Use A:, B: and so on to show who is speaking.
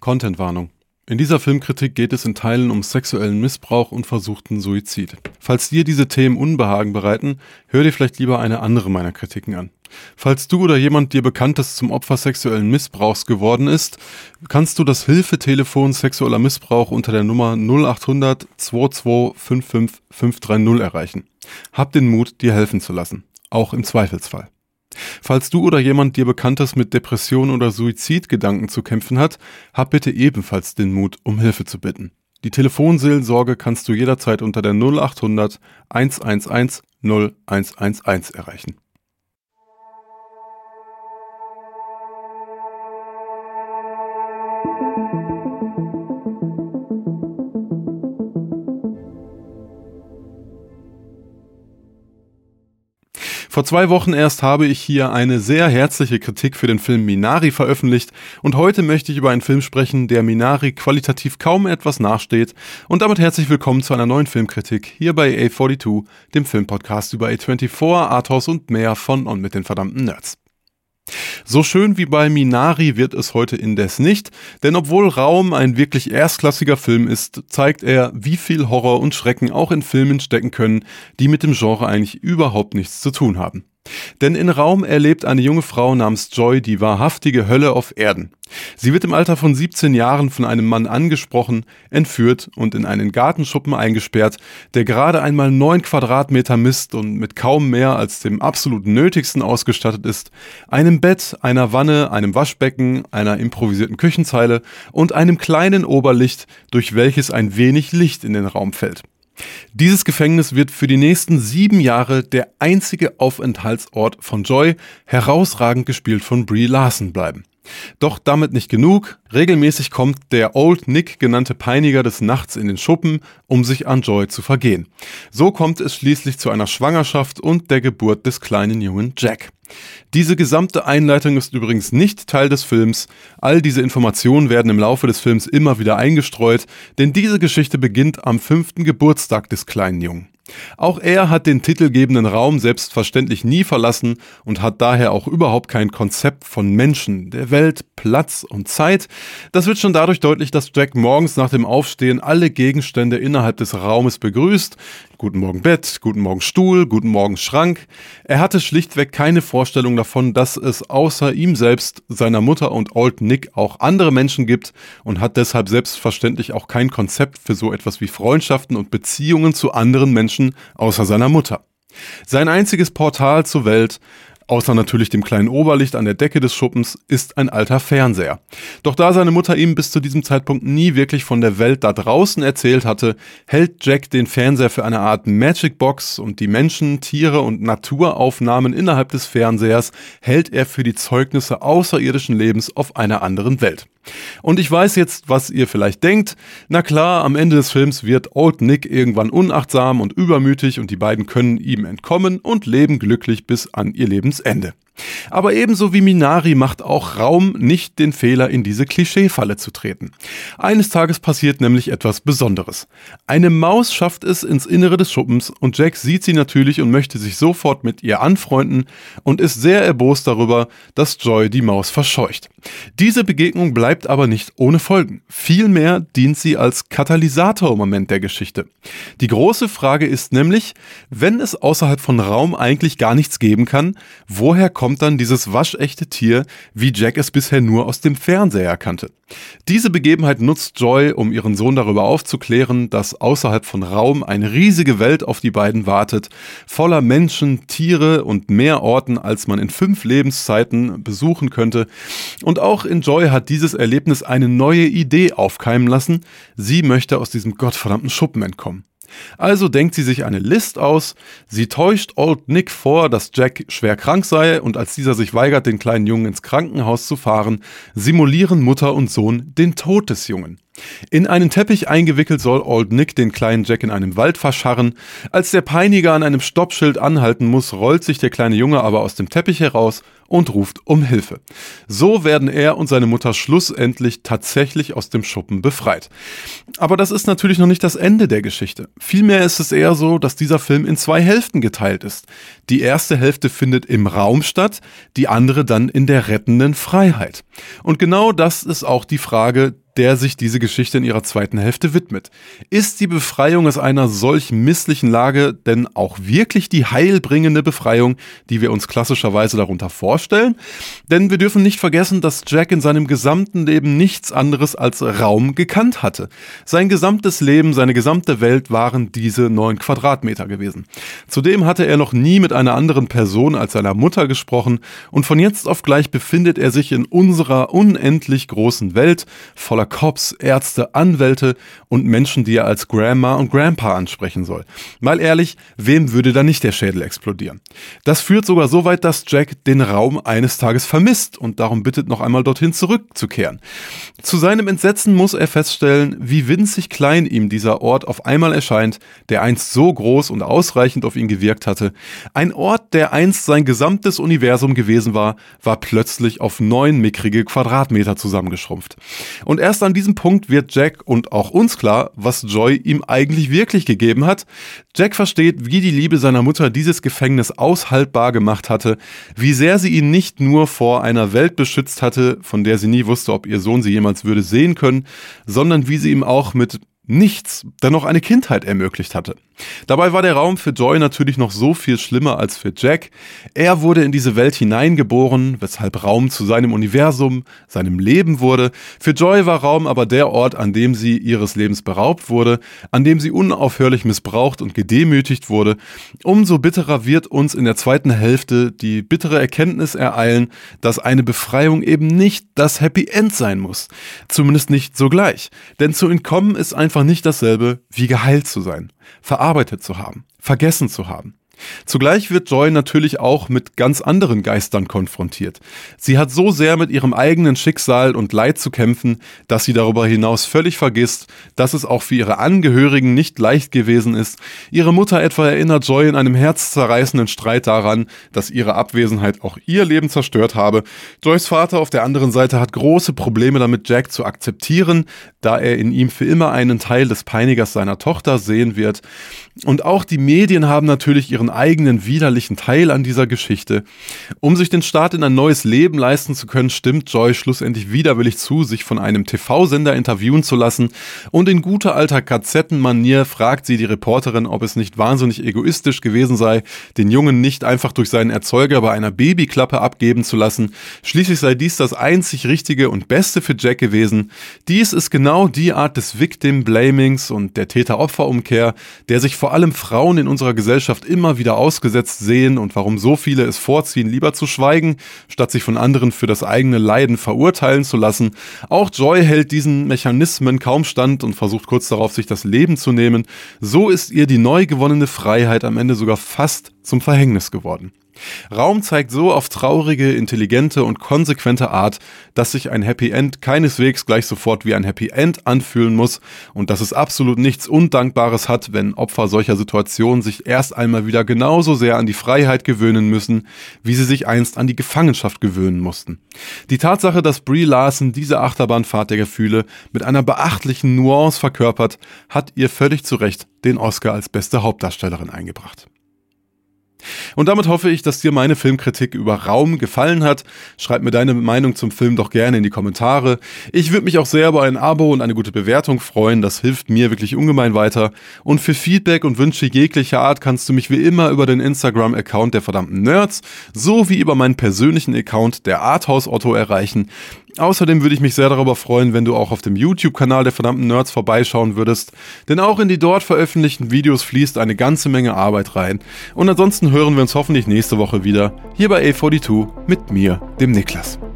A: Contentwarnung. In dieser Filmkritik geht es in Teilen um sexuellen Missbrauch und versuchten Suizid. Falls dir diese Themen Unbehagen bereiten, hör dir vielleicht lieber eine andere meiner Kritiken an. Falls du oder jemand dir Bekanntes zum Opfer sexuellen Missbrauchs geworden ist, kannst du das Hilfetelefon sexueller Missbrauch unter der Nummer 0800 22 55 530 erreichen. Hab den Mut, dir helfen zu lassen, auch im Zweifelsfall. Falls du oder jemand dir Bekanntes mit Depressionen oder Suizidgedanken zu kämpfen hat, hab bitte ebenfalls den Mut, um Hilfe zu bitten. Die Telefonseelsorge kannst du jederzeit unter der 0800 111 0111 erreichen. Vor 2 Wochen erst habe ich hier eine sehr herzliche Kritik für den Film Minari veröffentlicht und heute möchte ich über einen Film sprechen, der Minari qualitativ kaum etwas nachsteht, und damit herzlich willkommen zu einer neuen Filmkritik hier bei A42, dem Filmpodcast über A24, Arthouse und mehr von und mit den verdammten Nerds. So schön wie bei Minari wird es heute indes nicht, denn obwohl Raum ein wirklich erstklassiger Film ist, zeigt er, wie viel Horror und Schrecken auch in Filmen stecken können, die mit dem Genre eigentlich überhaupt nichts zu tun haben. Denn in Raum erlebt eine junge Frau namens Joy die wahrhaftige Hölle auf Erden. Sie wird im Alter von 17 Jahren von einem Mann angesprochen, entführt und in einen Gartenschuppen eingesperrt, der gerade einmal 9 Quadratmeter misst und mit kaum mehr als dem absolut Nötigsten ausgestattet ist, einem Bett, einer Wanne, einem Waschbecken, einer improvisierten Küchenzeile und einem kleinen Oberlicht, durch welches ein wenig Licht in den Raum fällt. Dieses Gefängnis wird für die nächsten 7 Jahre der einzige Aufenthaltsort von Joy, herausragend gespielt von Brie Larson, bleiben. Doch damit nicht genug. Regelmäßig kommt der Old Nick genannte Peiniger des Nachts in den Schuppen, um sich an Joy zu vergehen. So kommt es schließlich zu einer Schwangerschaft und der Geburt des kleinen Jungen Jack. Diese gesamte Einleitung ist übrigens nicht Teil des Films. All diese Informationen werden im Laufe des Films immer wieder eingestreut, denn diese Geschichte beginnt am 5. Geburtstag des kleinen Jungen. Auch er hat den titelgebenden Raum selbstverständlich nie verlassen und hat daher auch überhaupt kein Konzept von Menschen, der Welt, Platz und Zeit. Das wird schon dadurch deutlich, dass Jack morgens nach dem Aufstehen alle Gegenstände innerhalb des Raumes begrüßt. Guten Morgen Bett, guten Morgen Stuhl, guten Morgen Schrank. Er hatte schlichtweg keine Vorstellung davon, dass es außer ihm selbst, seiner Mutter und Old Nick auch andere Menschen gibt und hat deshalb selbstverständlich auch kein Konzept für so etwas wie Freundschaften und Beziehungen zu anderen Menschen außer seiner Mutter. Sein einziges Portal zur Welt, außer natürlich dem kleinen Oberlicht an der Decke des Schuppens, ist ein alter Fernseher. Doch da seine Mutter ihm bis zu diesem Zeitpunkt nie wirklich von der Welt da draußen erzählt hatte, hält Jack den Fernseher für eine Art Magic Box und die Menschen, Tiere und Naturaufnahmen innerhalb des Fernsehers hält er für die Zeugnisse außerirdischen Lebens auf einer anderen Welt. Und ich weiß jetzt, was ihr vielleicht denkt. Na klar, am Ende des Films wird Old Nick irgendwann unachtsam und übermütig und die beiden können ihm entkommen und leben glücklich bis an ihr Lebensende. Aber ebenso wie Minari macht auch Raum nicht den Fehler, in diese Klischeefalle zu treten. Eines Tages passiert nämlich etwas Besonderes. Eine Maus schafft es ins Innere des Schuppens und Jack sieht sie natürlich und möchte sich sofort mit ihr anfreunden und ist sehr erbost darüber, dass Joy die Maus verscheucht. Diese Begegnung bleibt aber nicht ohne Folgen. Vielmehr dient sie als Katalysator im Moment der Geschichte. Die große Frage ist nämlich, wenn es außerhalb von Raum eigentlich gar nichts geben kann, woher kommt dann dieses waschechte Tier, wie Jack es bisher nur aus dem Fernseher kannte? Diese Begebenheit nutzt Joy, um ihren Sohn darüber aufzuklären, dass außerhalb von Raum eine riesige Welt auf die beiden wartet, voller Menschen, Tiere und mehr Orten, als man in 5 Lebenszeiten besuchen könnte. Und auch in Joy hat dieses Erlebnis eine neue Idee aufkeimen lassen. Sie möchte aus diesem gottverdammten Schuppen entkommen. Also denkt sie sich eine List aus, sie täuscht Old Nick vor, dass Jack schwer krank sei und als dieser sich weigert, den kleinen Jungen ins Krankenhaus zu fahren, simulieren Mutter und Sohn den Tod des Jungen. In einen Teppich eingewickelt soll Old Nick den kleinen Jack in einem Wald verscharren. Als der Peiniger an einem Stoppschild anhalten muss, rollt sich der kleine Junge aber aus dem Teppich heraus und ruft um Hilfe. So werden er und seine Mutter schlussendlich tatsächlich aus dem Schuppen befreit. Aber das ist natürlich noch nicht das Ende der Geschichte. Vielmehr ist es eher so, dass dieser Film in 2 Hälften geteilt ist. Die erste Hälfte findet im Raum statt, die andere dann in der rettenden Freiheit. Und genau das ist auch die Frage, der sich diese Geschichte in ihrer zweiten Hälfte widmet. Ist die Befreiung aus einer solch misslichen Lage denn auch wirklich die heilbringende Befreiung, die wir uns klassischerweise darunter vorstellen? Denn wir dürfen nicht vergessen, dass Jack in seinem gesamten Leben nichts anderes als Raum gekannt hatte. Sein gesamtes Leben, seine gesamte Welt waren diese 9 Quadratmeter gewesen. Zudem hatte er noch nie mit einer anderen Person als seiner Mutter gesprochen und von jetzt auf gleich befindet er sich in unserer unendlich großen Welt voller Cops, Ärzte, Anwälte und Menschen, die er als Grandma und Grandpa ansprechen soll. Mal ehrlich, wem würde da nicht der Schädel explodieren? Das führt sogar so weit, dass Jack den Raum eines Tages vermisst und darum bittet, noch einmal dorthin zurückzukehren. Zu seinem Entsetzen muss er feststellen, wie winzig klein ihm dieser Ort auf einmal erscheint, der einst so groß und ausreichend auf ihn gewirkt hatte. Ein Ort, der einst sein gesamtes Universum gewesen war plötzlich auf 9 mickrige Quadratmeter zusammengeschrumpft. Und erst an diesem Punkt wird Jack und auch uns klar, was Joy ihm eigentlich wirklich gegeben hat. Jack versteht, wie die Liebe seiner Mutter dieses Gefängnis aushaltbar gemacht hatte, wie sehr sie ihn nicht nur vor einer Welt beschützt hatte, von der sie nie wusste, ob ihr Sohn sie jemals würde sehen können, sondern wie sie ihm auch mit nichts dennoch eine Kindheit ermöglicht hatte. Dabei war der Raum für Joy natürlich noch so viel schlimmer als für Jack. Er wurde in diese Welt hineingeboren, weshalb Raum zu seinem Universum, seinem Leben wurde. Für Joy war Raum aber der Ort, an dem sie ihres Lebens beraubt wurde, an dem sie unaufhörlich missbraucht und gedemütigt wurde. Umso bitterer wird uns in der zweiten Hälfte die bittere Erkenntnis ereilen, dass eine Befreiung eben nicht das Happy End sein muss. Zumindest nicht sogleich. Denn zu entkommen ist einfach nicht dasselbe, wie geheilt zu sein, verarbeitet zu haben, vergessen zu haben. Zugleich wird Joy natürlich auch mit ganz anderen Geistern konfrontiert. Sie hat so sehr mit ihrem eigenen Schicksal und Leid zu kämpfen, dass sie darüber hinaus völlig vergisst, dass es auch für ihre Angehörigen nicht leicht gewesen ist. Ihre Mutter etwa erinnert Joy in einem herzzerreißenden Streit daran, dass ihre Abwesenheit auch ihr Leben zerstört habe. Joys Vater auf der anderen Seite hat große Probleme damit, Jack zu akzeptieren, da er in ihm für immer einen Teil des Peinigers seiner Tochter sehen wird. Und auch die Medien haben natürlich ihren eigenen widerlichen Teil an dieser Geschichte. Um sich den Start in ein neues Leben leisten zu können, stimmt Joy schlussendlich widerwillig zu, sich von einem TV-Sender interviewen zu lassen und in guter alter KZ-Manier fragt sie die Reporterin, ob es nicht wahnsinnig egoistisch gewesen sei, den Jungen nicht einfach durch seinen Erzeuger bei einer Babyklappe abgeben zu lassen. Schließlich sei dies das einzig Richtige und Beste für Jack gewesen. Dies ist genau die Art des Victim-Blamings und der Täter-Opfer-Umkehr, der sich vor allem Frauen in unserer Gesellschaft immer wieder ausgesetzt sehen und warum so viele es vorziehen, lieber zu schweigen, statt sich von anderen für das eigene Leiden verurteilen zu lassen. Auch Joy hält diesen Mechanismen kaum stand und versucht kurz darauf, sich das Leben zu nehmen. So ist ihr die neu gewonnene Freiheit am Ende sogar fast zum Verhängnis geworden. Raum zeigt so auf traurige, intelligente und konsequente Art, dass sich ein Happy End keineswegs gleich sofort wie ein Happy End anfühlen muss und dass es absolut nichts Undankbares hat, wenn Opfer solcher Situationen sich erst einmal wieder genauso sehr an die Freiheit gewöhnen müssen, wie sie sich einst an die Gefangenschaft gewöhnen mussten. Die Tatsache, dass Brie Larson diese Achterbahnfahrt der Gefühle mit einer beachtlichen Nuance verkörpert, hat ihr völlig zu Recht den Oscar als beste Hauptdarstellerin eingebracht. Und damit hoffe ich, dass dir meine Filmkritik über Raum gefallen hat. Schreib mir deine Meinung zum Film doch gerne in die Kommentare. Ich würde mich auch sehr über ein Abo und eine gute Bewertung freuen. Das hilft mir wirklich ungemein weiter. Und für Feedback und Wünsche jeglicher Art kannst du mich wie immer über den Instagram-Account der verdammten Nerds sowie über meinen persönlichen Account der Arthouse Otto erreichen. Außerdem würde ich mich sehr darüber freuen, wenn du auch auf dem YouTube-Kanal der verdammten Nerds vorbeischauen würdest, denn auch in die dort veröffentlichten Videos fließt eine ganze Menge Arbeit rein. Und ansonsten hören wir uns hoffentlich nächste Woche wieder, hier bei A42 mit mir, dem Niklas.